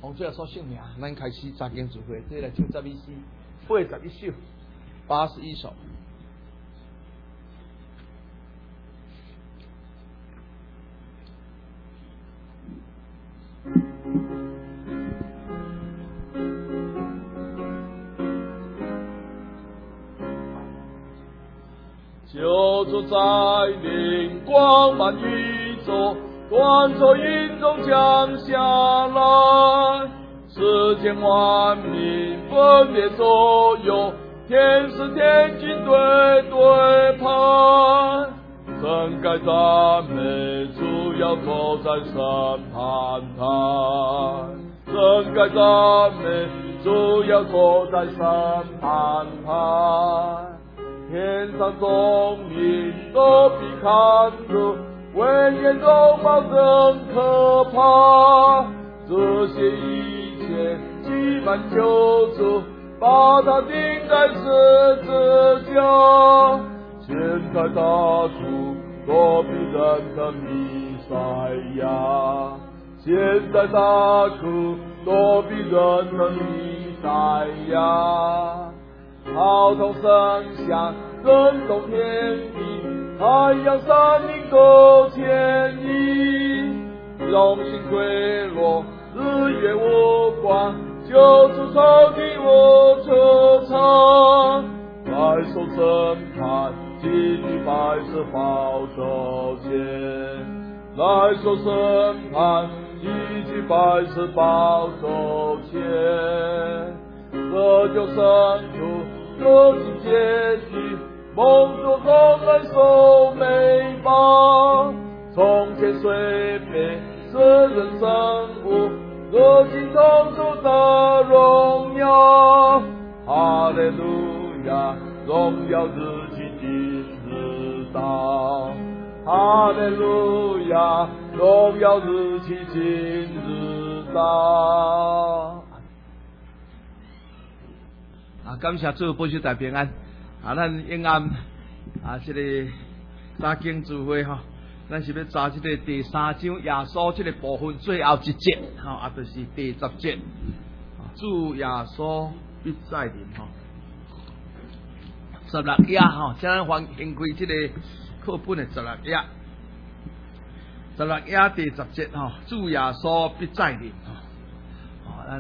洪主耶稣姓名，咱开始查经聚会，这来唱11诗，81首，81首。 就坐在灵光满宇宙，端坐云中降下来，世间万民分别左右，天使天军对对排，真该赞美主要坐在审判台，真该赞美主要坐在审判台。天上众民都必看着，威严荣耀真可怕。这些一切积满救主，把他钉在十字架。现在大主躲避人的弥赛亚，现在大主躲避人的弥赛亚。号筒声响，震动天地，太阳山岭都牵引，荣星坠落，日月无光，救主仇敌无处藏。来受审判，基于白色宝座前，来受审判，基于白色宝座前。这就生出各尽结局，梦中红蓝手美貌，从前虽被世人憎恶，如今同主的荣耀。哈利路亚，荣耀日期今日到。哈利路亚，荣耀日期今日到。 感谢主保守大平安。咱永安这个查经聚会咱是要查这个第3章耶稣这个部分最后一节就是第10节。主耶稣必再临16页请咱翻开这个课本的16页，16页第10节主耶稣必再临咱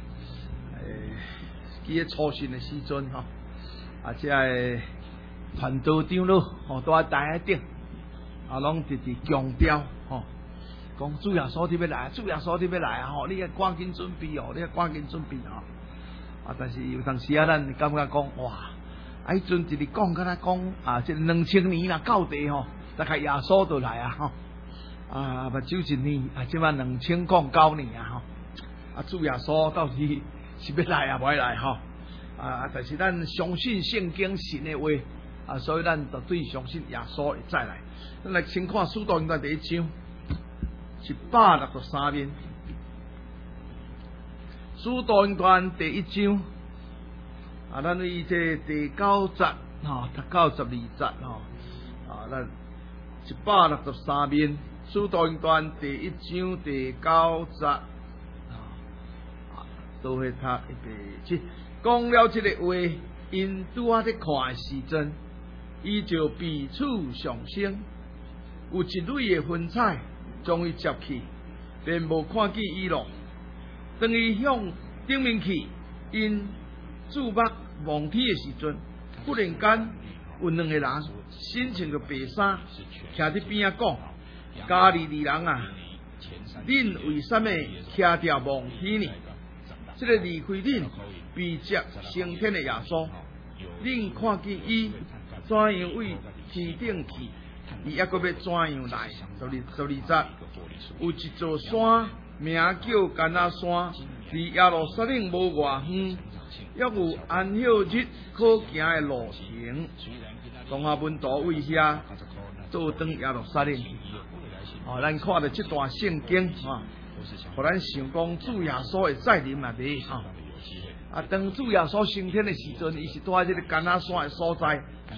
记咧初信的时阵这个传道长老在台顶拢直直强调讲主耶稣要来，主耶稣要来你要赶紧准备你要赶紧准备但是有当时咱感觉讲哇，迄阵一直讲敢若讲这2000年啦到底大概耶稣就来目睭一年即摆2009年主耶稣到底是要来不要来但是咱相信圣经神的话所以咱绝对相信耶稣会再来。咱来先看使徒行传第1章163面，使徒行传第1章咱以这第9节读到12节咱163面，使徒行传第1章第9节都会读187。讲了这个话，因拄仔在看的时阵，伊就彼此上升，有一蕊的云彩将伊接去，便无看见伊咯。当伊向顶面去，因注目望天的时阵，忽然间有2个人，身穿着白衫，徛伫边仔讲：加利利人啊，恁为什么徛着望天呢？这个离开恁被接升天的耶稣，恁看见伊怎样为天顶去？伊还阁要怎样来？12节，有一座山名叫橄榄山，离耶路撒冷无偌远，也有安息日可行的路程。当下门徒为遐做转耶路撒冷去。咱看到这段圣经互咱想讲主耶稣会再临嘛袂当主耶稣升天的时阵，伊是住在这个橄榄山的所在。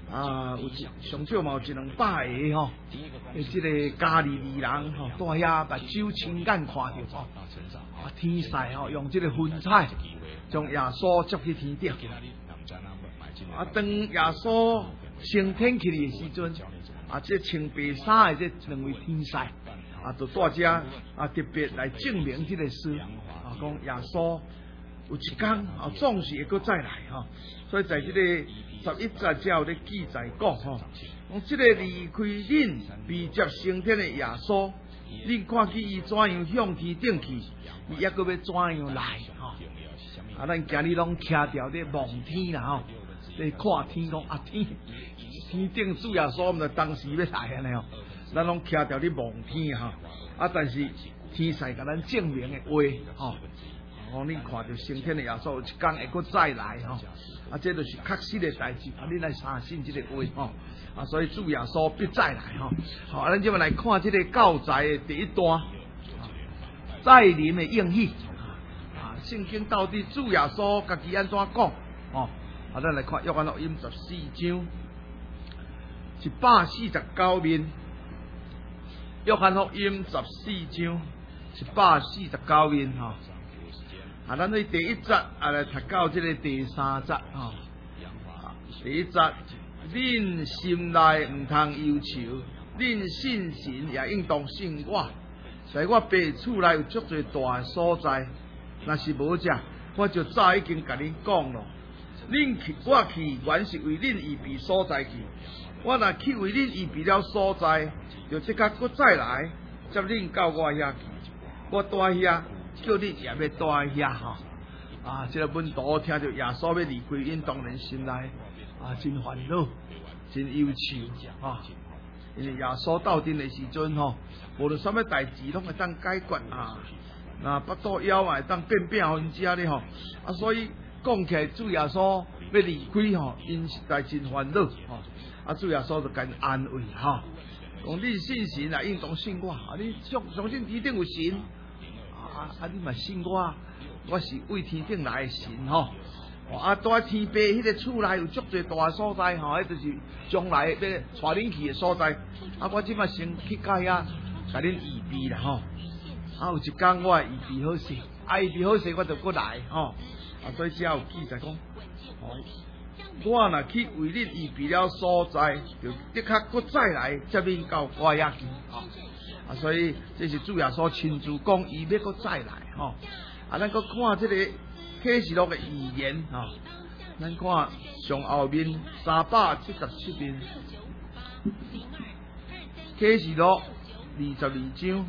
有上少嘛有100-200个吼，即个家里二人吼，住遐目睭亲眼看到吼，天使吼用即个云彩将耶稣接去天顶。当耶稣升天去的时阵，这穿白衫的这2位天使就大家特别来证明这个事讲耶稣有一天总是会再来吼。所以在这个11节才有咧记载讲吼，讲这个离开恁被接升天的耶稣，恁看见伊怎样向天顶去，伊还阁要怎样来吼？咱今日拢徛条咧望天啦吼，咧看天讲天顶主耶稣毋知当时要来安尼吼，咱拢徛条咧望天吼。但是天使甲咱证明的话吼，讲恁看到升天的耶稣有一天会阁再来吼。这就是确实的代志，恁来相信这个话吼，所以主耶稣必再来吼。好，咱今日来看这个教材的第一段，再临的应许圣经到底主耶稣家己安怎讲哦？咱来看约翰福音14章149面，约翰福音14章149面吼。咱对第一节来读到这个第3节吼。第一节，恁心内毋通忧愁，恁信神也应当信我。在我爸厝内有足侪大的所在，若是无者，我就早已经甲恁讲咯。我去原是为恁预备所在去。我若去为恁预备了所在，就即刻搁再来接恁到我遐去。我住遐。叫你也要住遐吼，这个本土听到耶稣要离开，因当然心内真烦恼，真忧愁吼。因为耶稣到阵的时阵吼，无论什么代志拢会当解决那腹肚枵会当变互因食咧吼。所以讲起来，主耶稣要离开吼，因实在真烦恼吼。主耶稣就甲因安慰吼，讲你信神应当信我，你相信天顶有神。你嘛信我是为天顶来的神吼。住在天父迄个厝内有足侪大所在吼，迄就是将来要带恁去的所在。我即马先去到遐，甲恁预备啦吼。有一天我预备好势，预备好势我就过来吼。所以只有记载讲，我若去为恁预备了所在，就的确搁再来接恁到我遐去吼。所以这是主耶稣亲自讲，伊要搁再来吼。咱搁看这个启示录的预言吼，咱看上后面377面，启示录22章。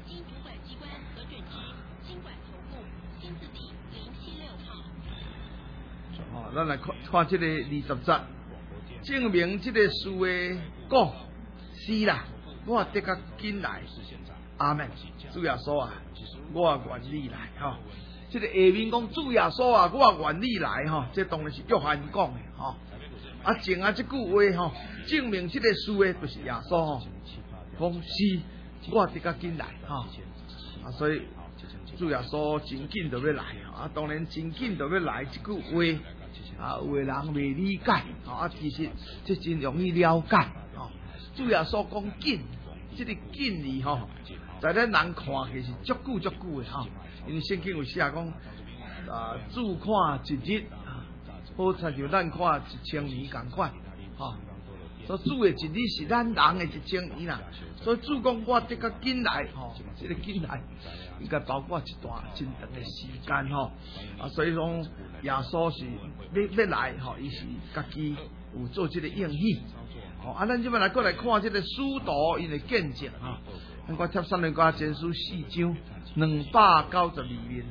咱来看这个20节，证明这个事的讲是啦。我得较紧来，阿门。主耶稣我愿意来吼。这个下面讲主耶稣我愿意来吼，这当然是约翰讲的吼。前这句话吼，证明这个事的就是耶稣吼，讲是我得较紧来吼。所以主耶稣真紧就要来当然真紧就要来这句话有的人未理解其实这真容易了解主耶稣讲紧。这个紧字吼，在咱人看起是足久的吼，因为圣经有写讲主看一日好亲像咱看1000年同款吼。所以主的一日是咱人的1000年啦。所以主讲我得较紧来吼，这个紧来应该包括一段真长的时间吼。所以讲耶稣是要来吼，伊是家己有做这个应许。咱即摆来过来看这个使徒因的见证咱看帖撒罗尼迦前书4章292面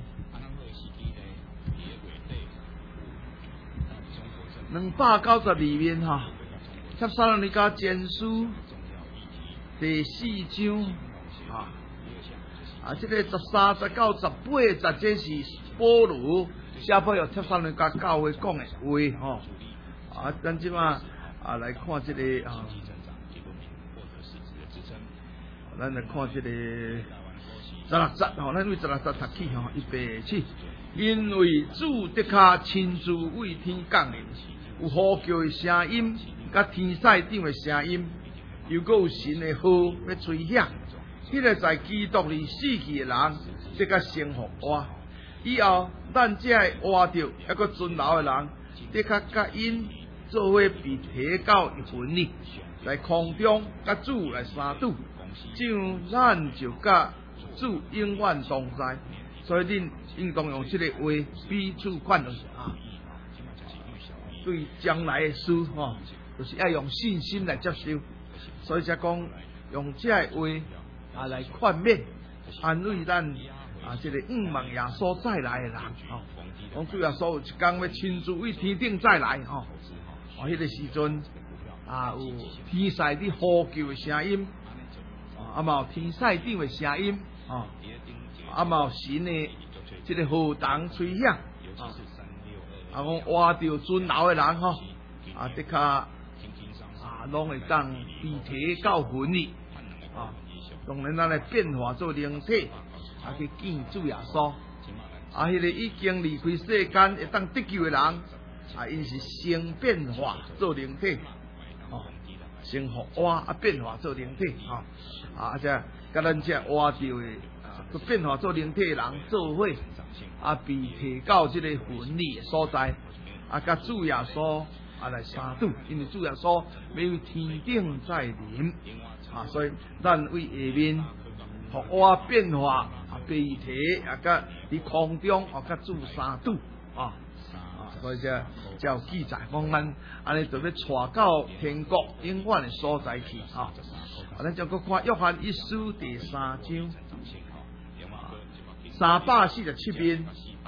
，292面帖撒罗尼迦前书第4章这个13、19、18节，这是保罗写俾帖撒罗尼迦教会讲的话咱即摆来看这个咱来看这个16节咱为16节读起预备起。因为主的确亲自为天降临，有呼叫的声音， 甲天使长的声音，又搁有神的号要吹响。迄个在基督里死去的人，即个生活活。以后，咱才会活着还搁存留的人，即个甲因做伙被提到一魂里，在空中甲主来相拄，这样咱就甲主永远同在。所以恁应当用这个话彼此劝慰啊。对将来的事吼，就是要用信心来接受。所以才讲用这个话来劝勉、安慰咱这个望耶稣再来的人吼。讲主耶稣有一天要亲自为天顶再来吼。迄个时阵有天使的呼救的声音，嘛有天使长的声音，嘛有神的这个号筒吹响，讲活着存留的人吼，的确拢会当被提到魂里，当然咱来变化做灵体，去见主耶稣。迄个已经离开世间会当得救的人，因是先变化做灵体，先活活变化做灵体，这甲咱这活着的变化做灵体的人做伙，被提到这个魂里的所在，甲主耶稣来相拄，因为主耶稣要为天顶再临，所以咱为下面活活变化被提，甲伫空中甲主相拄，所以才有记载，讲咱安尼就要带到天国永远的所在去，咱就搁看约翰一书第3章，347面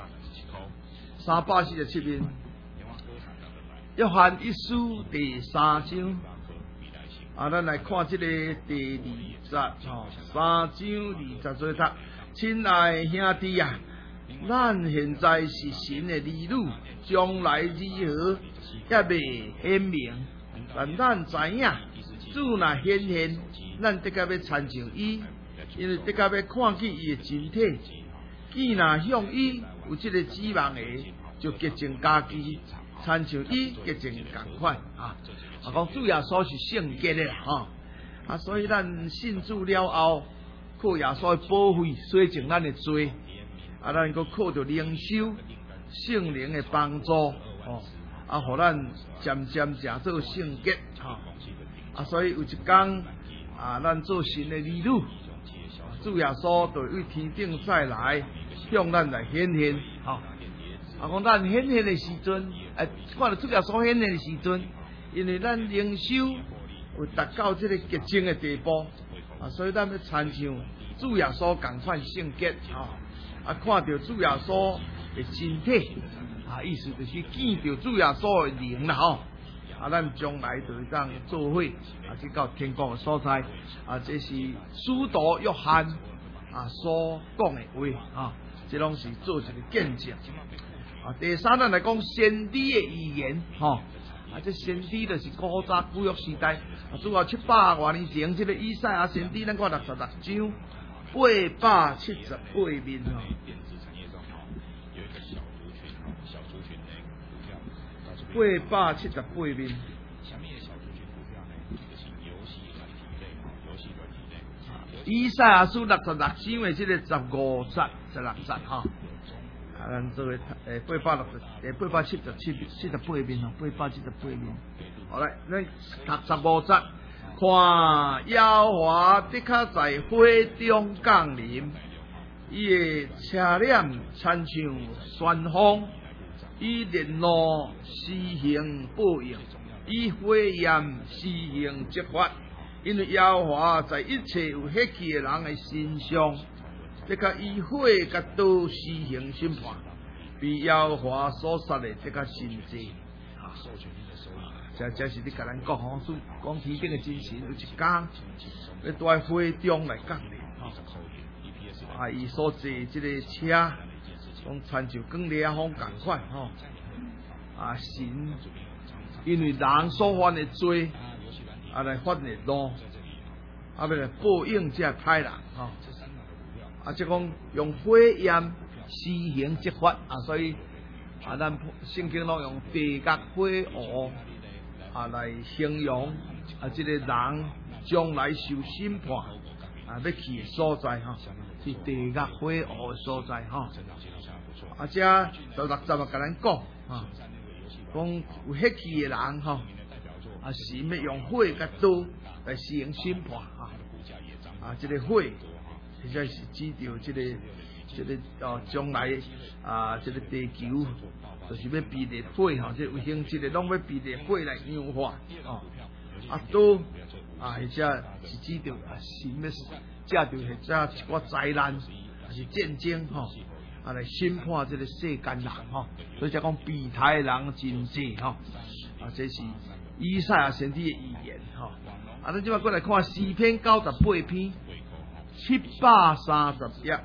，347面。约翰一书第3章，咱来看这个第20，3章20节做读。亲爱兄弟啊，咱现在是神的儿女，将来如何也未显明，但咱知影，主若显现，咱得甲要参像伊，因为得甲要看见伊的真体。既若向伊有这个指望的，就洁净家己。参像伊洁净共款讲主耶稣是圣洁的啦所以咱信主了后，靠耶稣的保惠洗净咱的罪，咱搁靠着灵修圣灵的帮助互咱渐渐做圣洁所以有一天咱做神的儿女，主耶稣就为天顶再来，向咱来显现讲咱显现的时阵，看到主耶稣显现的时阵，因为咱灵修有达到这个洁净的地步所以咱要参像主耶稣同款圣洁看到主耶稣的真体意思就是见到主耶稣的灵啦咱将来就会当做伙去到天国的所在这是使徒约翰所讲的话这拢是做一个见证。第三，咱来讲先知的预言，这先知就是古早旧约时代，主要700多年前，这个以赛亚先知，咱看66章878面，878面。以赛亚书66章的这个15节、16节咱做877面878面。好来，咱读15节，看耶和华的确在火中降临，伊的车辆参像旋风，伊烈怒施行报应，伊火焰施行责罚。因为耶和华在一切有血气的人的身上，这个以火甲刀施行审判，比耶和华所杀的这个甚济。这是你甲咱讲讲天顶的真神，有一天要在火中来降临。伊所坐这个车，讲参像光烈风同款神因为人所犯的罪。来发热怒，要来报应这歹人即讲用火焰施行责罚所以咱圣经拢用地角火湖来形容这个人将来受审判要去的所在是地狱火湖的所在这16节甲咱讲讲有迄期的人神要用火甲刀来施行审判这个火实在是指着这个将来这个地球就是要被烈火这卫星这个拢要被烈火来氧化刀或者是指着神要借着或者一寡灾难还是战争来审判这个世间人所以才讲备胎的人真多这是以赛亚先知的预言咱即摆过来看诗篇98篇730页。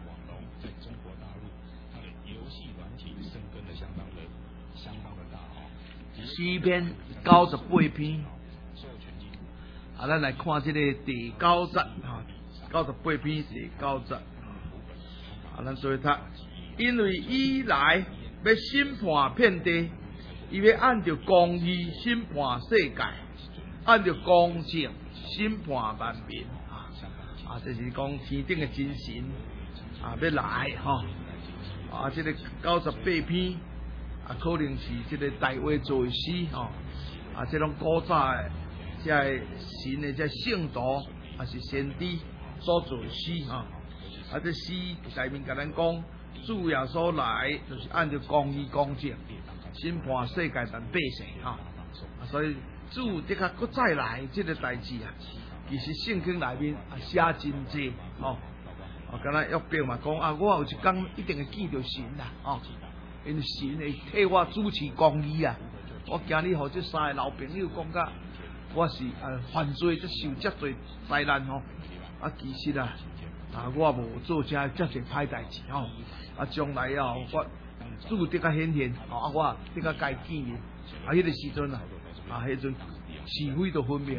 诗篇98篇咱来看这个第9节98篇第9节咱做读，因为伊来要审判遍地，伊要按照公义审判世界，按照公正审判万民这是讲天顶的真神要来这个98篇可能是这个大卫作的诗这种古早的这神的这圣徒还是先知所作的诗这诗内面甲咱讲，主耶稣来就是按照公义公正审判世界人百姓所以主的确搁再来这个代志其实圣经内面写真济敢若约伯嘛讲我有一天一定会见到神因为神会替我主持公义我今日和这3个老朋友讲甲我是犯罪才受遮多灾难其实我无做遮侪歹代志将来我主得较显现我得较该见面迄个时阵迄阵是非都分明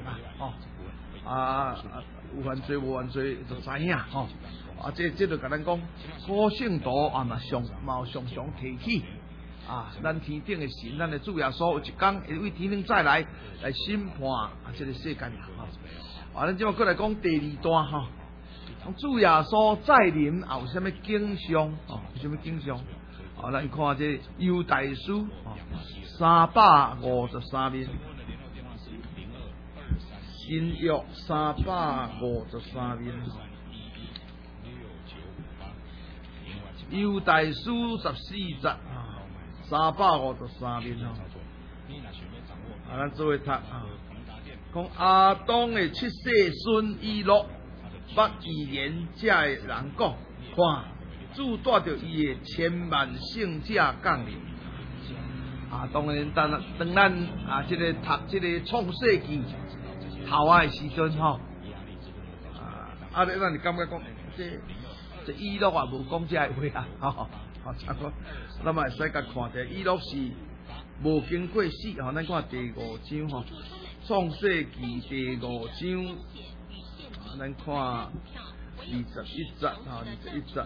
有犯罪无犯罪就知影这就甲咱讲古圣徒嘛常常提起咱天顶的神，咱的主耶稣有一天会为天顶再来审判这个世间人咱即摆过来讲第2段主耶稣再临有啥物景象有啥物景象咱看这犹大书353面，新约353面，犹大书14节353面咱做伙读讲亚当的7世孙以诺，捌预言这的人讲，看主带着伊的千万圣者降临。当然，当咱这个读这个创世纪头的时阵咱是感觉讲这以诺无讲这话咱嘛会使甲看者，以诺是无经过死咱看第5章创世纪第5章，咱看21节21节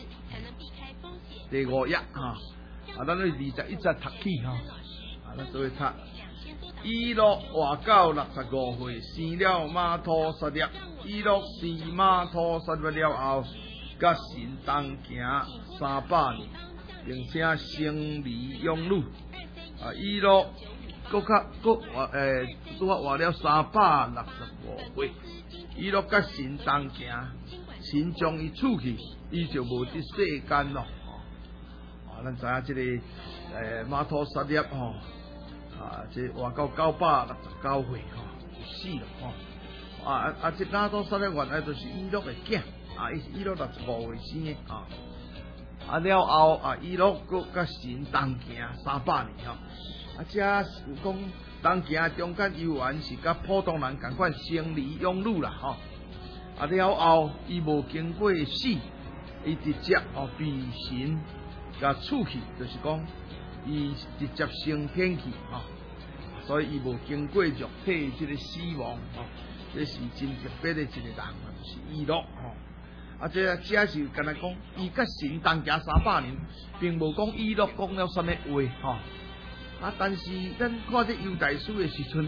第5页咱从21节读起咱做伙读。以诺活到65岁，生了马土撒列。以诺生马土撒列了后，甲神同行300年，并且生儿养女。以诺搁活了365岁。以诺甲神同行，神将伊取去，伊就无伫世间咯。咱知影这个马土撒列这活到969岁就死了这马土撒列原来就是以诺的囝以诺65岁生的了后以诺搁甲神同行300年这有讲同行中间游玩是甲普通人同款生儿养女啦了后伊无经过死，伊直接被神甲处去，就是讲伊直接升天去所以伊无经过肉体这个死亡这是真特别的一个人就是以诺这是敢若讲伊甲神同行300年，并无讲以诺讲了什么话但是咱看这犹大书的时阵，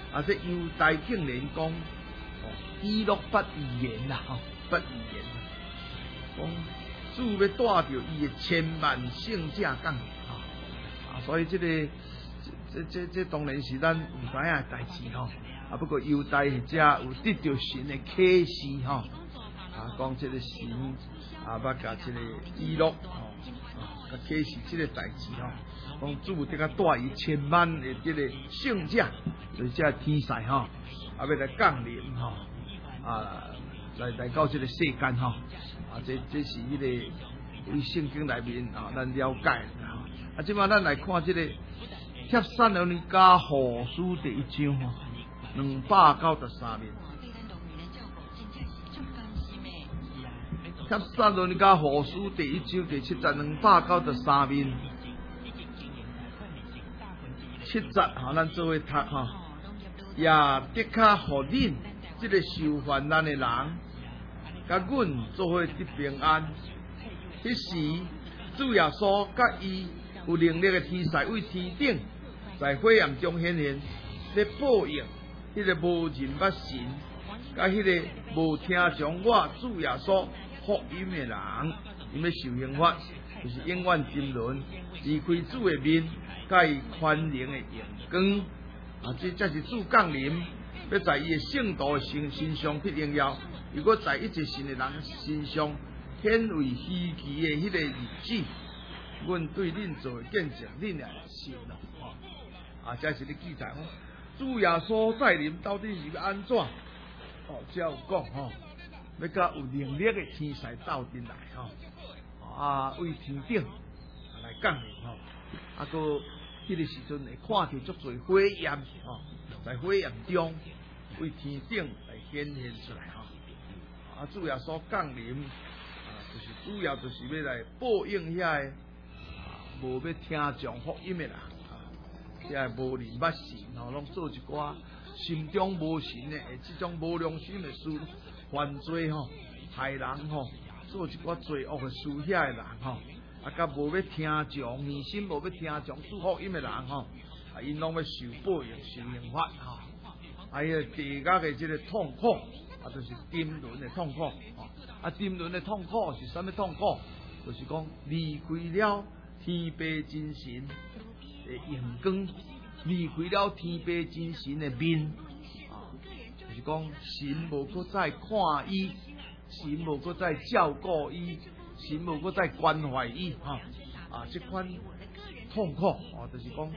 这犹大竟然讲，以诺不预言啦，不预言，讲主要带着伊的千万圣者降临，所以这当然是咱唔知影的代志吼。不过犹大或者有得到神的启示吼，讲这个神捌甲这个以诺甲启示这个代志吼，讲主这个带伊千万的这个圣者，就是这天使吼，要来降临吼，来到这个世间吼，这是迄个为圣经内面咱了解的即摆咱来看这个帖撒罗尼迦后书第1章吼，293面。帖撒罗尼迦后书第1章第7节293面7节咱做伙读也的确互恁这个受患难的人，甲阮做伙得平安。迄时，主耶稣甲伊有能力的天使为天顶，在火焰中显现，咧报应迄个无人捌神，甲迄个无听从我主耶稣福音的人，因要受刑罚，就是永远沉沦，离开主的面，甲伊宽容的阳光。这才是主降临，要在伊的圣徒身上去荣耀。如果在一切信的人身上显为稀奇的迄个日子，阮对恁做见证，恁也信了。这是咧记载主耶稣再临到底是要安怎？才有讲要甲有能力的天使斗阵来为天顶来降临个。迄个时阵会看到足侪火焰在火焰中为天顶来显现出来主耶稣降临就是主要就是要来报应遐个无要听从福音的人遐个无人捌神拢做一寡心中无神的这种无良心的事，犯罪害人做一寡罪恶的事遐个人甲无要听从，内心无要听从主福音的人因拢要受报应、受刑罚伊个地狱的这个痛苦就是沉沦的痛苦沉沦的痛苦是啥物痛苦？就是讲离开了天父真神的阳光，离开了天父真神的面就是讲神无搁再看伊，神无搁再照顾伊。神无搁再关怀伊这款痛苦就是讲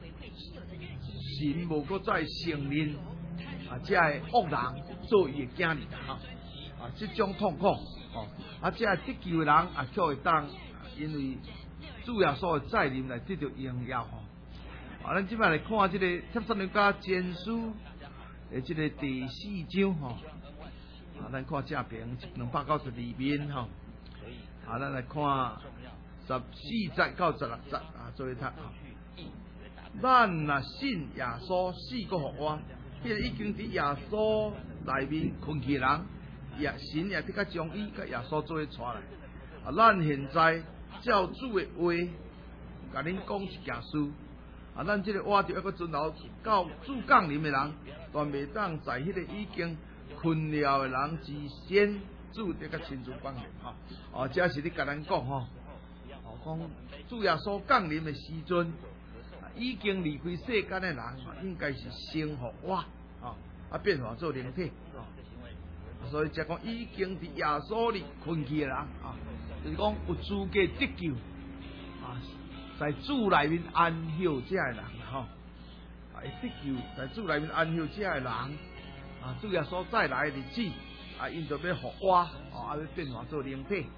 神无搁再承认这个恶人做伊的囝儿这种痛苦这个得救的人却会当因为主耶稣的再临来得到荣耀咱即摆来看这个帖撒罗尼迦前书的这个第4章咱看正篇292面咱来看14节到16节做一读咱若信耶稣死过复活，迄个已经伫耶稣内面困去的人，神也得甲将伊甲耶稣做伙带来咱现在照主的话，甲恁讲一件事咱这个活着一个存留到主降临的人，断袂当在迄个已经困了的人之先。主得甲亲自帮助这是你甲咱讲讲主耶稣降临的时阵，已经离开世间的人，应该是先复活变化做灵体所以才讲已经伫耶稣里困去的人就是讲有资格得救在主内面安息这的人会得救，在主内面安息这的人主耶稣再来的日子。因就要复活要变化做灵体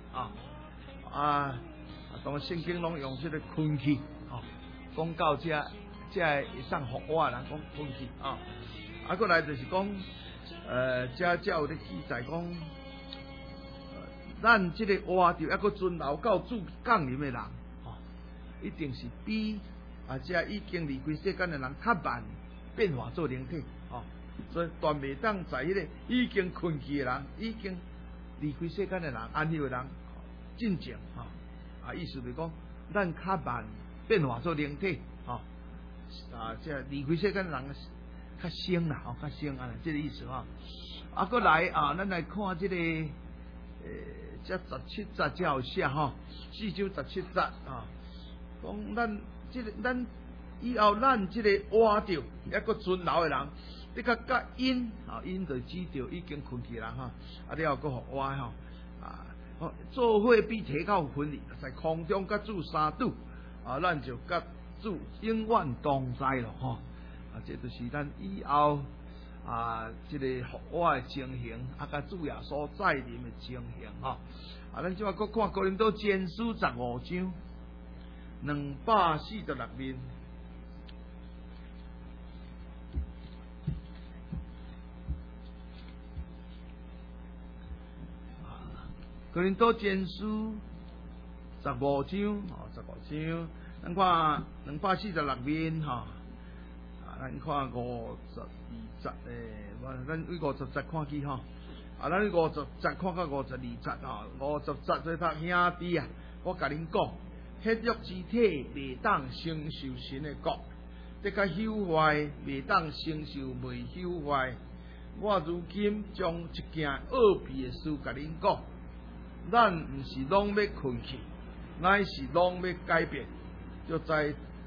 当圣经拢用这个困去讲到这会当复活的人讲困去过来就是讲这有咧记载讲咱这个活着还佫存留到主降临的人一定是比这已经离开世间的人较慢变化做灵体所以断袂当在迄个已经困去的人，已经离开世间的人，安息的人进前意思就是讲，咱较慢变化做灵体这离开世间的人较省啦，较省啊，这个意思哈。啊，过来啊，咱来看这个这17节才有写哈，4章17节啊，讲咱这个咱以后咱这个活着还佫存留的人，你甲因啊，因就指着已经困去人哈，啊了佫互活吼啊，做伙比提高分离，在空中甲主相拄啊，咱就甲主永远同在咯吼啊，这就是咱以后啊，这个复活的情形，啊，甲主耶稣再临的情形吼啊，咱即马佫看哥林多前书15章246面。哥林多前书15章，咱看246面哈，咱看52节咱以50节看起哈，咱50节看到52节哈，50节做读兄弟啊，我甲恁讲，血肉之体未当承受神的国，这个朽坏未当承受未朽坏。我如今将一件奥秘的事甲恁讲。咱毋是拢要困去，乃是拢要改变。就在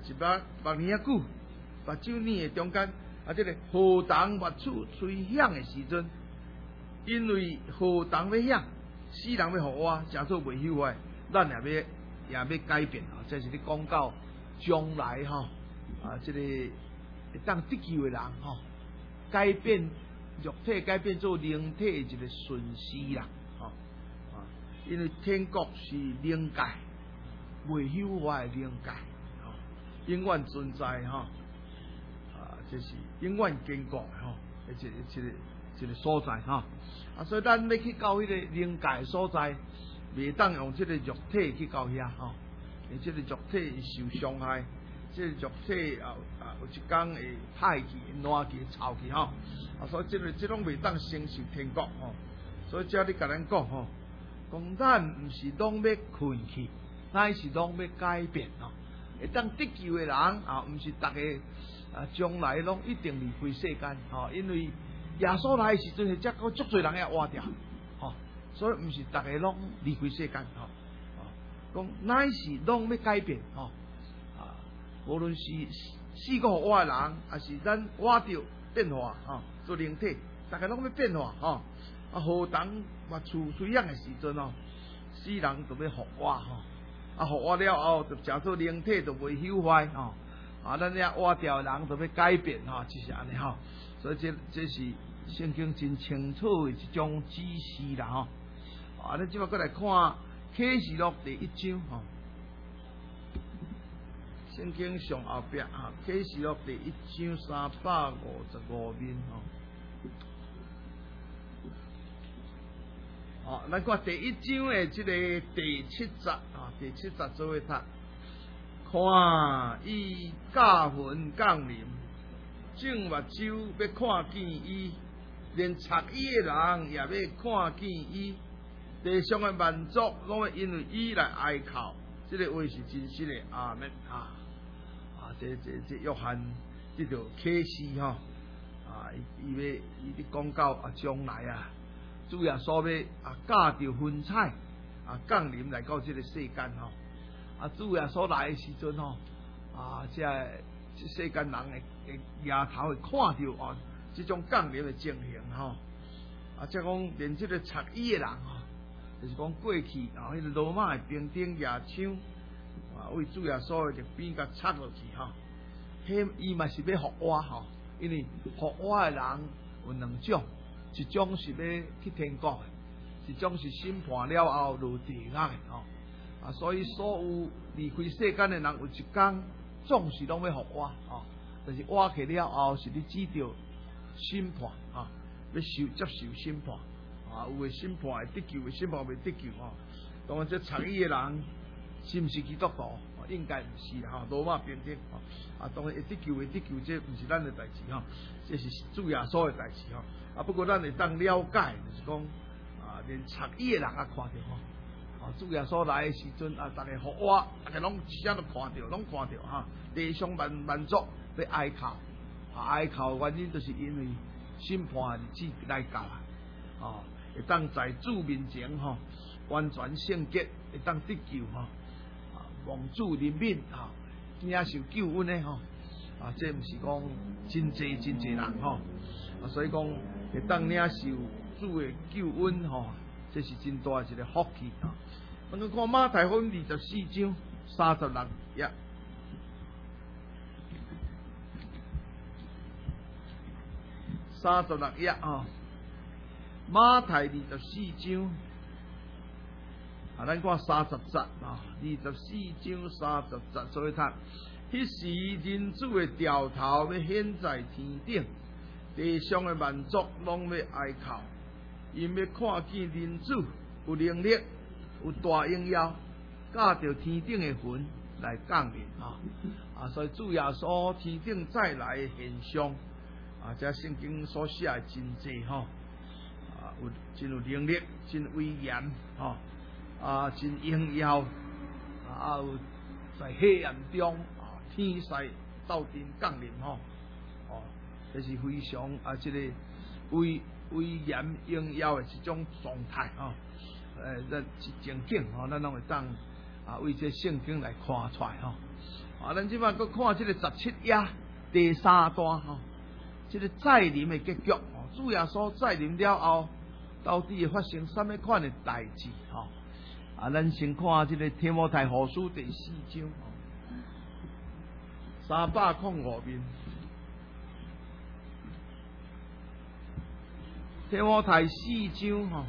100年久，目睭年的中间，啊，这个河东末处吹响的时阵，因为河东要响，死人要互活，假做未朽坏，咱也要改变啊！这是你讲到将来哈啊，这个会当得救的人哈，改变肉体，改变做灵体一个顺序啦。因为天国是灵界，未朽坏的灵界，永远存在哈啊，这是永远坚固的哈，一个所在哈啊，所以咱要去到迄个灵界的所在，袂当用这个肉体去到遐哈，因为这个肉体受伤害，这个肉体有一天会歹去、烂去、臭去哈啊，所以这种袂当承受天国哈，所以只要你甲咱讲哈。讲咱毋是拢要困去，乃是拢要改变吼。会当得救的人啊，毋是逐个将来拢一定离开世间吼，因为耶稣来的时阵，才够足侪人要活掉吼，所以毋是逐个拢离开世间吼。讲乃是拢要改变吼啊，无论是死过互活的人，还是咱活着变化吼，做灵体，逐个拢要变化吼。啊，河东或厝水响的时阵哦，死人就要复活吼，啊，复活了后就假做灵体就袂朽坏吼，啊，咱遐活掉的人就要改变吼，就是安尼吼，所以这是圣经真清楚的一种指示啦吼，啊，咱即摆过来看启示录第1章吼，圣经上后壁啊，启示录第1章355面吼。哦，咱看第1章的这个第7节啊，第7节做伙读，看伊驾云降临，众目睭要看见伊，连插伊的人也要看见伊，地上的万族拢会因为伊来哀哭。这个话是真实的，阿门啊！啊，这约翰这条启示哈啊，伊讲到啊将来啊。主耶稣要驾着云彩降临来到这个世间吼，主耶稣来的时阵吼这世间人会仰头会看到这种降临的情形吼即讲连这个插伊的人吼，就是讲过去迄个罗马的兵丁野枪为主耶稣的这边甲插落去吼，伊嘛是要复活吼，因为复活的人有2种。一种是要去天国的，一种是审判了后落地狱的吼所以所有离开世间的人，有一天总是拢要复活但是活去了后，是你指着审判要接受审判有的审判会得救，有的审判未得救当然，这参与的人是毋是基督徒？应该毋是罗马兵丁当然会得救，这毋是咱的代志这是主耶稣的代志不过咱会当了解，就是讲连插伊的人也看到主耶稣来的时阵大家复活，大家拢一声都看到，拢看到地上万族要哀哭哀哭原因就是因为审判日子来到啊，会当在主面前完全圣洁，会当得救蒙主怜悯领受救恩的这毋是讲真济人所以讲会当领受主的救恩这是真大一个福气咱去看马太福音24章36页。36页马太24章咱看30节24章30节做一读。迄时人子的兆头要显在天顶，地上的万族拢要哀哭，因要看见人子有能力，有大荣耀，驾着天顶的云来降临所以主耶稣天顶再来的现象这圣经所写的真济有真有能力，真威严真荣耀有在黑暗中天使斗阵降临这是非常这个威严荣耀的一种状态这是情景咱拢会当为这圣经来看出来咱即摆搁看这个17页第3段这个再临的结局主耶稣再临了后，到底会发生什么款的代志咱先看这个提摩太后书第4章305面。提摩太4章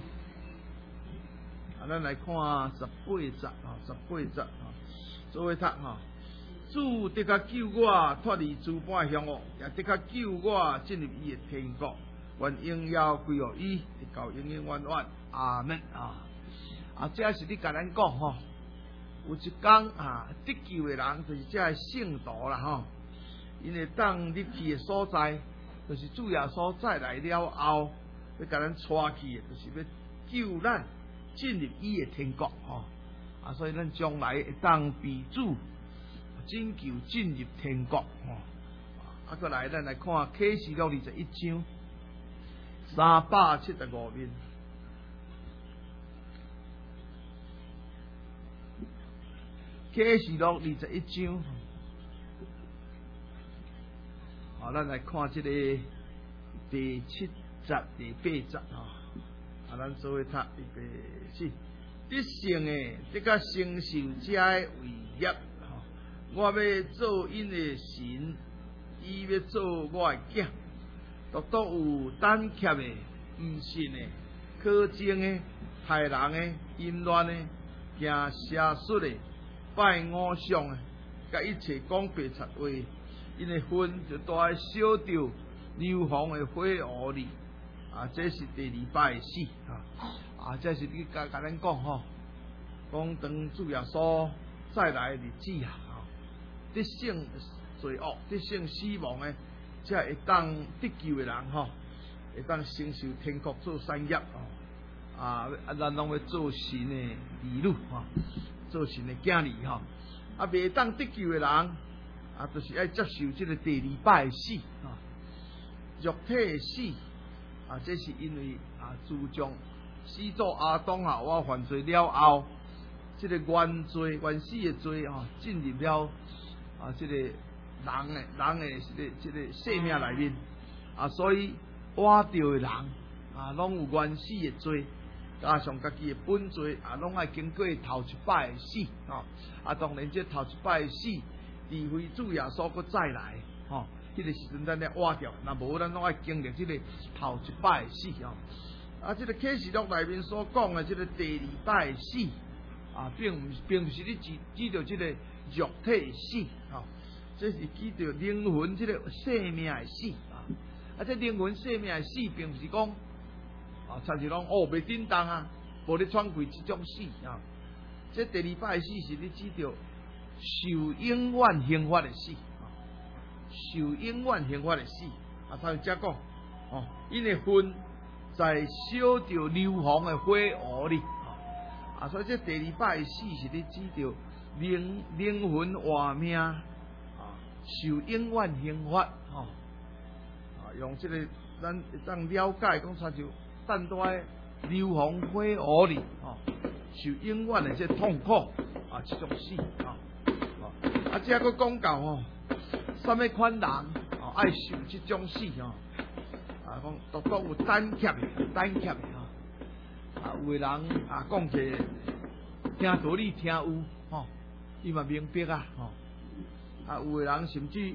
咱来看18节18节做伙读主的确救我脱离诸般凶恶，也的确救我进入伊的天国。愿荣耀归予伊，直到永永远远。阿门这是你甲咱讲有一天得救的人就是这圣徒啦因为当入去的所在，就是主耶稣再来了后，要甲咱带去的，就是要救咱进入伊的天国所以咱将来会当被主拯救进入天国过来咱来看启示录21章375面。启示录21章咱来看这个第7节第8节咱做伙读预备起。得胜的这个承受者的伟业我要做因的神，伊要做我的囝。独有胆怯的、唔信的、可憎的、害人的、淫乱的、行邪术的、拜偶像的，甲一切讲白贼话，因的魂就带来烧着硫磺的火湖里。这是第2摆的死这是你甲咱讲讲当主耶稣再来的日子得胜罪恶、得胜死亡的，才会当得救的人会当承受天国做产业咱拢要做神的儿女做神的囝儿未当得救的人就是要接受这个第2摆的死肉体的死这是因为自从始祖亚当夏娃犯罪了后，这个原罪、原始的罪进入了这个人的这个生命里面所以活着的人拢有原始的罪，加上家己的本罪拢爱经过头一摆的死当然这头一摆的死，除非主耶稣搁再来迄个时阵咱来活掉，若无咱拢爱经历这个头一摆的死这个启示录内面所讲的这个第2摆的死并不是你指着这个肉体的死这是指着灵魂这个生命的死这灵魂生命的死并不是讲像是讲袂振动无咧喘气这种死这第2摆的死是你指着受永远刑罚的死受永远刑罚的死他这讲因的魂在烧着硫磺的火湖里所以这第2摆的死是你指着灵魂活命受永远刑罚用这个咱当了解讲，参像等待流亡火河里受永远的这痛苦这种死这个讲到什么款人爱受这种死讲独独有胆怯的有的人讲起听道理听有伊嘛明白有的人甚至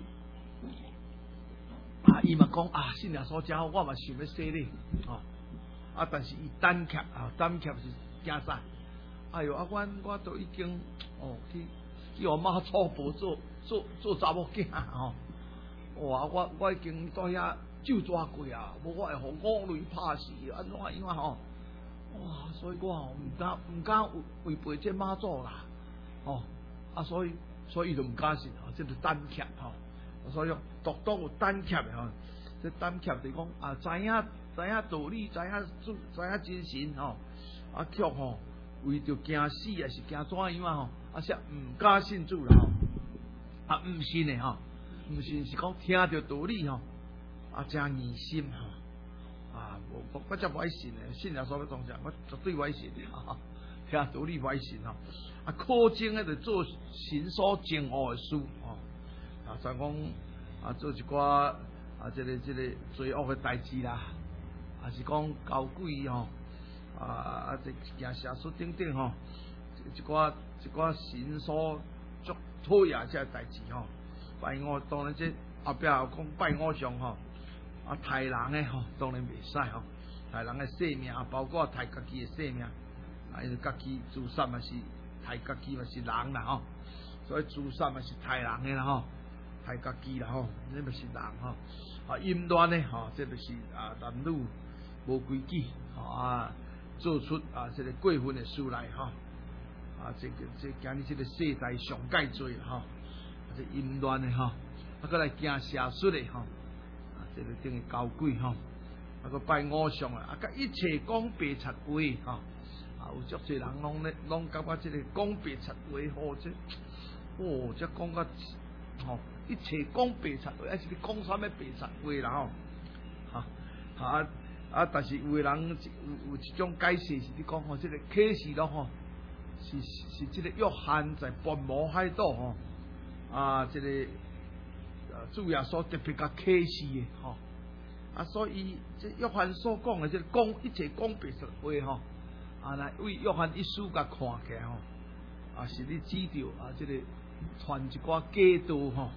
伊嘛讲信耶稣真好，我嘛想要洗礼但是伊胆怯是惊啥？哎哟我都已经去我妈初步做查某囝哇我已经在遐就抓过无我会互五雷拍死安怎样哇所以我唔敢违背这妈祖啦所以伊就唔敢信这是胆怯所以独独有胆怯的这胆怯就是讲知影道理，知影精神却为着惊死也是惊怎样却唔敢信主啦唔信的唔信是讲听着道理真疑心我真不爱信的，信耶稣的东西我绝对不爱信听道理不爱信可证的就做神所憎恶的事像讲做一寡这个罪恶的代志啦，还是讲交鬼这行邪术等等一寡神所足讨厌这代志拜偶当然这后壁有讲拜偶像杀人的当然袂使杀人的性命包括杀家己的性命因为家己自杀嘛是杀家己嘛是人啦所以自杀嘛是杀人的啦杀家己啦这嘛是人淫乱的这就是男女无规矩做出这个过分的事来这今日这个世代上界罪这淫乱的搁来行邪术的这个等于交鬼搁拜偶像甲一切讲白贼话有足侪人拢感觉这个讲白贼话这讲到一切讲白贼话，还是你讲啥物白贼话啦但是有的人有一种解释是你讲这个启示录是这个约翰在半魔海岛这个主耶稣特别甲启示的所以这约翰所讲的这讲一切讲白贼话来为约翰一书甲看起来是你指着这个传一寡假道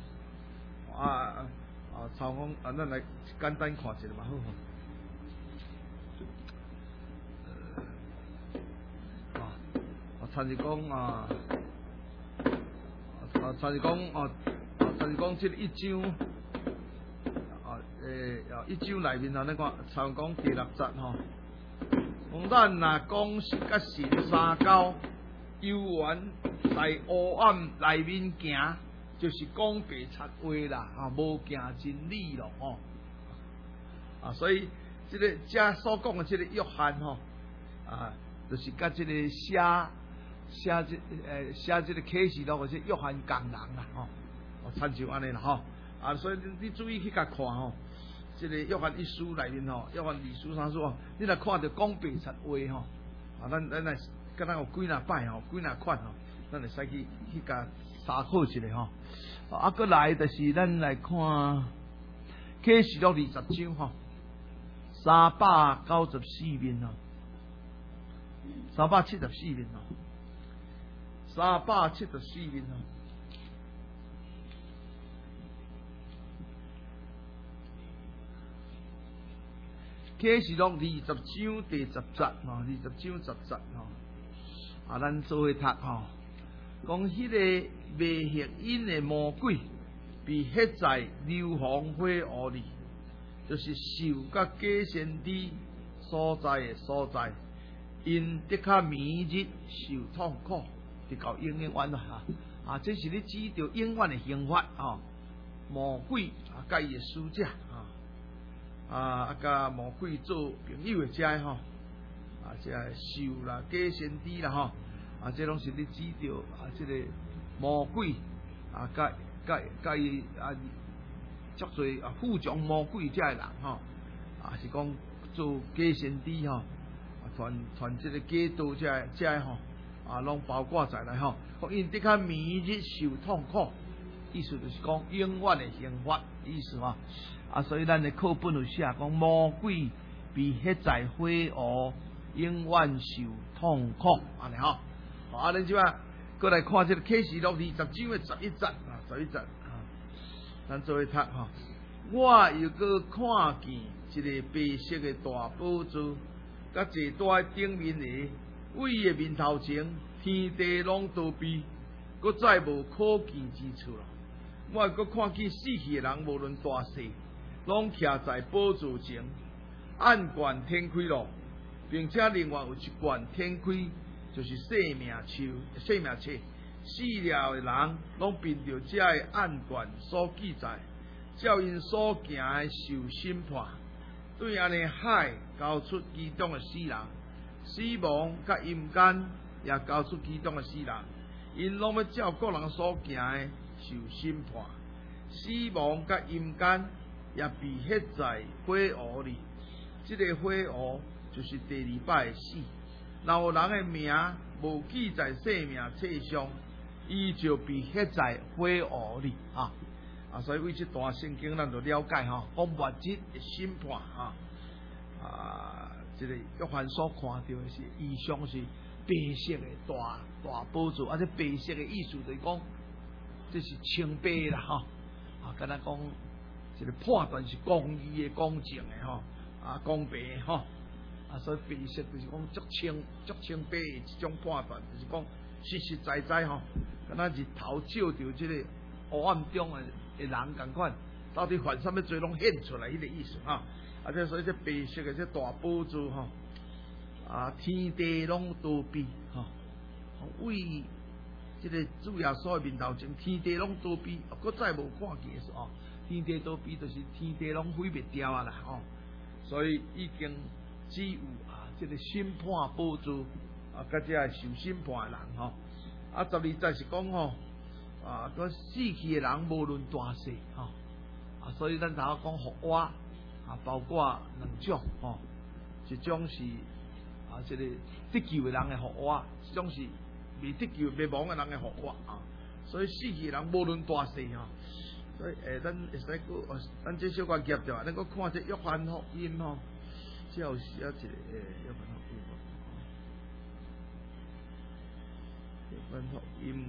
曹讲咱来简单看一下嘛好参是讲这个一章一章内面咱看参讲第6节咱若讲是甲神相交，幽怨在黑暗内面行，就是讲白贼话啦无行真理咯所以这个遮所讲的这个约翰就是甲这个写这个启示录的这约翰共人啦参照安尼啦所以你注意去甲看这个约翰一书内面约翰二书三书你若看到讲白贼话咱来敢若有几若摆几若款咱会使去甲查考一下搁来就是咱来看启示录20章394面374面374面启示录20章第10节20章10节咱做伙读讲迄个未合因的魔鬼被ฮ็在硫磺火湖里，就是受甲假先知所在的所在，因得较绵日受痛苦，直到永远啦这是你指着永远的刑罚魔鬼甲伊的使者甲魔鬼做朋友的这受啦假先知啦这拢是你指着这个魔鬼甲伊足侪附将魔鬼遮诶人吼，是讲做假先知吼，传即个假道遮吼，拢包括在内吼，因得较明日受痛苦，意思就是讲永远诶刑罚意思吼，所以咱诶课本有写讲魔鬼被ฮ็在火湖，永远受痛苦，安尼吼，咱即摆过来看即个启示录20章诶11节11节咱做伙读吼。我又搁看见一个白色诶大宝座，甲坐在顶面诶，位诶面头前，天地拢倒闭，搁再无可见之处了。我又搁看见死去诶人，无论大小，拢徛在宝座前，按卷天开咯，并且另外有一卷天开，就是生命册。死了的人拢凭着这个案卷所记载，照因所行的受审判。对安尼海交出其中的死人，死亡甲阴间也交出其中的死人，因拢要照个人所行的受审判。死亡甲阴间也被ฮ็在火湖里，这个火湖就是第二摆的死。若有人的名无记在生命册上，伊就被ฮ็在火湖里所以为这段圣经，咱就了解讲末日的审判这个约翰所看到的是异象，是白色的大宝座，这白色的意思就是讲，这是清白啦敢若讲这个判断是公义的、公正的公平的所以白色就是讲足清白的一种判断，就是讲实实在在敢若日头照着这个黑暗中的人同款，到底犯什么罪拢显出来，迄个意思这所以这白色的这大宝座天地拢倒闭为这个主耶稣的面头前，天地拢倒闭，搁再无看见的时候，天地倒闭就是天地拢毁灭掉啦所以已经只有这个审判宝座甲这受审判的人12节是讲个死去的人无论大小所以咱头讲复活包括两种一种是这个得救的人的复活，一种是未得救未亡的人的复活所以死去的人无论大小所以咱会使咱这小可夹着咱搁看这约翰福音这有写一个约翰福音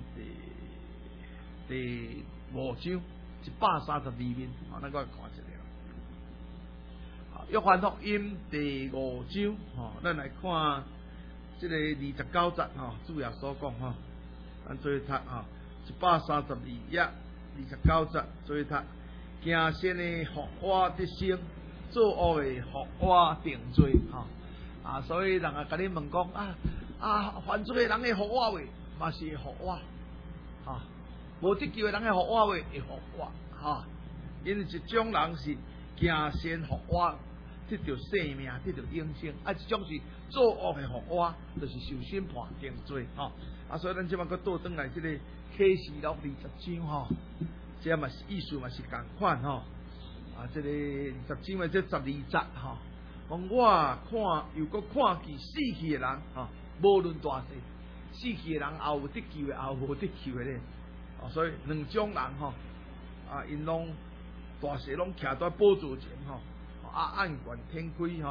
第5章132面咱搁看一下约翰福音第5章咱来看这个29节主耶稣讲咱做读132页29节做读，行善的复活得生，作恶的复活定罪所以人甲你问讲犯罪的人的复活未，嘛是会复活无得救的人的复活未会复活因为一种人是行善复活，得到生命，得到永生一种是作恶的复活，就是受审判定罪所以咱即摆搁倒转来这个启示录20章这嘛是意思嘛是共款这个20章的这12节讲我看又搁看见死去的人无论大小，死去的人也有得救的，也有无得救的咧所以两种人因拢大小拢徛在宝座前按卷天开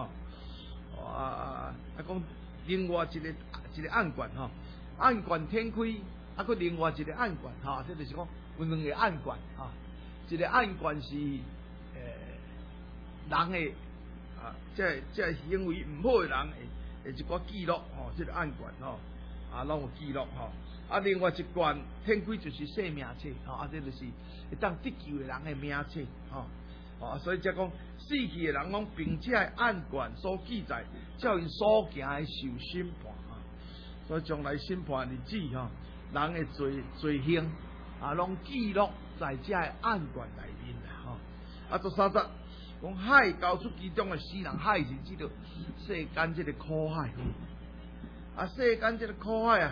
讲另外一个按卷按卷天开搁另外一个按卷这就是讲有两个按卷一个按卷是人的这行为唔好的人的一个记录这个按卷拢有记录另外一卷天开就是生命册这就是会当得救的人的名册所以才讲死去的人拢并且按卷所记载，照因所行的受审判所以将来审判日子人的罪行拢记录在这案卷内面啦做3节讲海交出其中的死人，海是指着世间这个苦海世间这个苦海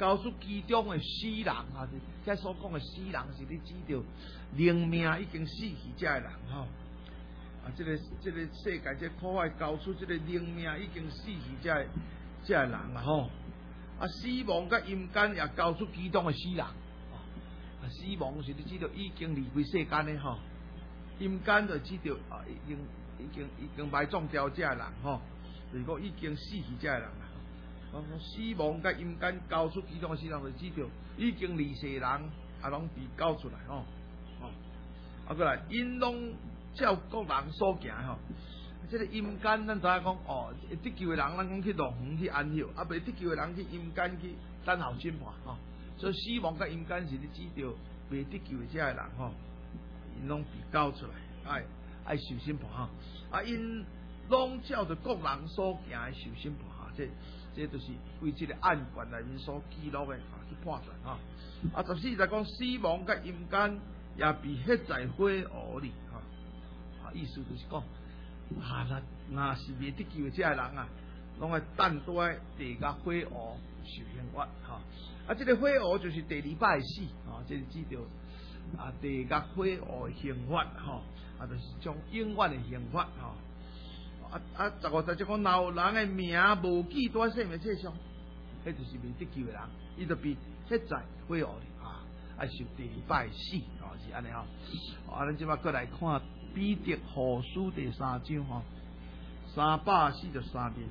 告诉其中的死人啊，即所讲的死人是你指着灵命已经死去这的人吼。啊，这个世界这苦海告诉这个灵命已经死去这的人啊吼。啊，死亡甲阴间也告诉其中的死人。啊，死亡是你指着已经离开世间的吼，阴间就指着啊已经埋葬掉这的人吼，就是讲已经死去这的人啦。死亡甲阴间交出其中的死人，就指着已经离世人啊，拢被交出来吼。啊，过来因拢照各人所行吼。这个阴间，咱知影讲哦，得救的人，咱讲去龙园去安息，啊，未得救的人去阴间去等候审判吼。所以死亡甲阴间是你指着未得救的这的人吼，因拢被交出来，爱受审判吼。啊，因拢照着各人所行的受审判吼，这就是为这个案卷内面所记录的去判断吼。啊，14就讲死亡甲阴间也被ฮ็在火湖里吼。啊，意思就是讲。啊，那是未得救的这人啊，拢会等待地甲火湖受刑罚哈。啊，这个火湖就是第二摆死啊，这是指着啊地甲火湖的刑罚哈，啊，就是将永远的刑罚哈。15节就讲，若有人的名无记在生命册上，迄就是未得救的人，伊就被ฮ็在火湖里啊，啊受第二摆死啊，是安尼哈。啊，咱即摆过来看。彼得后书第3章吼，343面。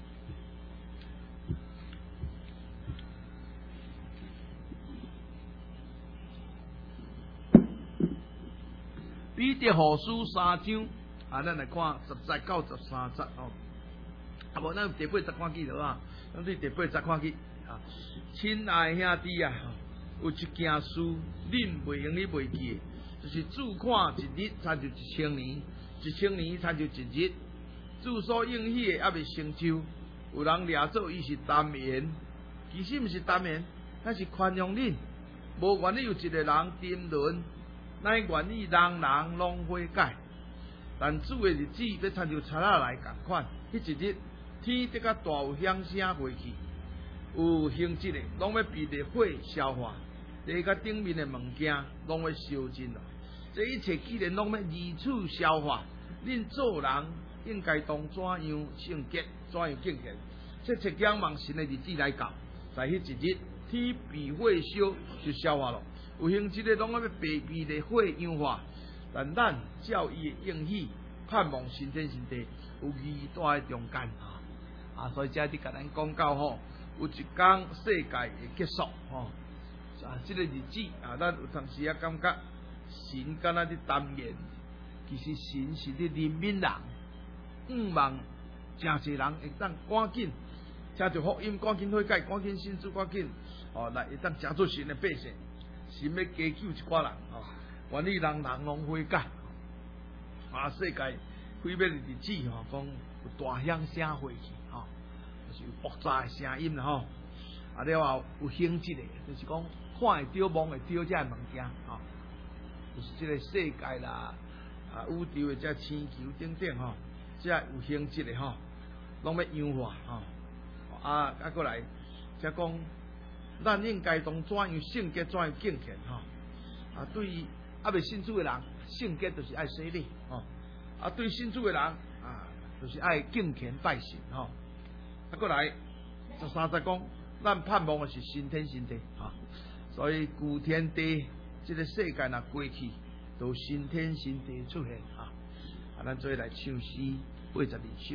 彼得后书3章啊，咱来看10节到13节吼。啊，无咱第8节看起了啊，咱对第8节看起啊。亲爱兄弟啊，有一件事恁袂用你袂记。就是主看一日，参就1000年；1000年参就一日。主所应许的还未成就，有人掠做伊是耽延，其实毋是耽延，那是宽容恁，无愿意有一个人沉沦，乃愿意人人拢悔改。但主的日子要参就贼仔来共款，迄一日天得甲大有响声回去，有形质的拢要被烈火消化，地甲顶面的物件拢要烧尽了。这一切既然拢要如此消化，恁做人应该当怎样圣洁，怎样敬虔？这切仰望神的日子来到，在迄一日，天被火烧就消化了，有形质的拢要被烈火氧化。但咱照伊的应许，盼望新天新地，有义大的中间啊！所以这里甲咱讲到吼，有一天世界会结束吼啊！这个日子啊，咱有当时也感觉。神敢若伫耽延，其实神是伫怜悯人，望真侪人会当赶紧听着福音，赶紧悔改，赶紧信主，赶紧来会当成做神的百姓。神要加救一寡人愿意人人拢悔改。啊，世界毁灭的日子讲有大响声回去就是有爆炸的声音啦啊，了后有形质的，就是讲看会着、摸会着这物件就是这个世界啦，啊，宇宙的这星球等等这有形质的拢要氧化啊，过来，则讲咱应该当怎样圣洁，怎样敬虔啊，对于未信主的人，圣洁就是爱洗礼啊，对信主的人啊，就是爱敬虔拜神啊，过来13节讲，咱盼望的是新天新地所以旧天地。这个世界若过去，都新天新地出现咱做来唱诗82首。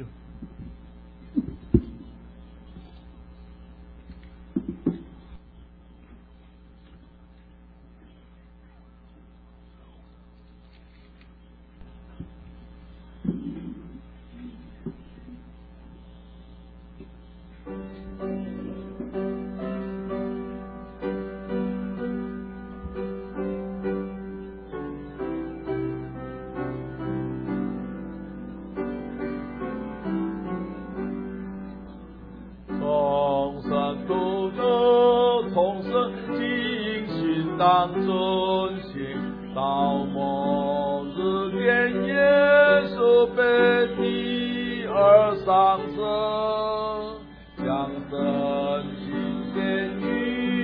当遵行，到末日见耶稣被提而上升，将真心献于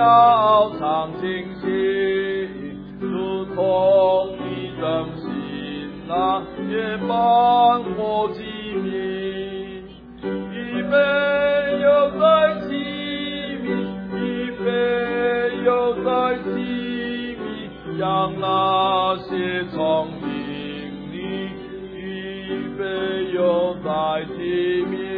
要常警醒，如同你的心那也般火机密，一杯又在其密，一杯又在其密，让那些聪明你，一杯又在其密。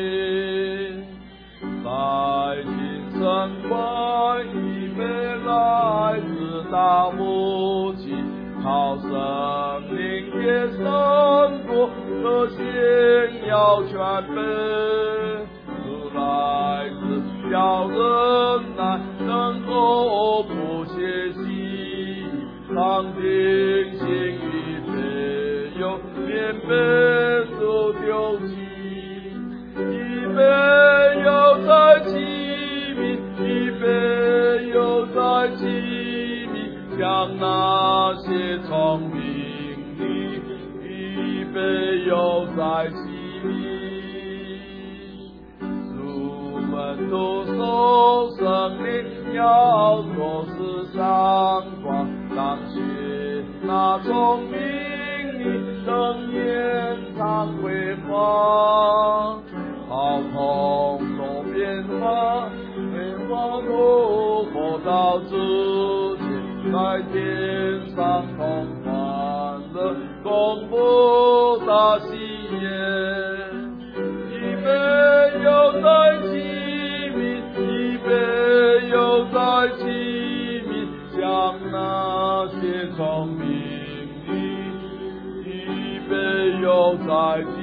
在今生关一杯来自大母亲，靠生命也胜过和炫耀全备，如来自叫人来能够不歇息，常定心预备有免被所丢弃，一杯又在其密，一杯又在其密，像那些聪明的，一杯又在其密。主们都受生命要做事上光，当学那聪明的能延长辉煌。好痛都变化，变化都活到之前，在天上同欢乐，公布大喜宴。一杯又在其密，一杯又在其密，像那些聪明的，一杯又在其密。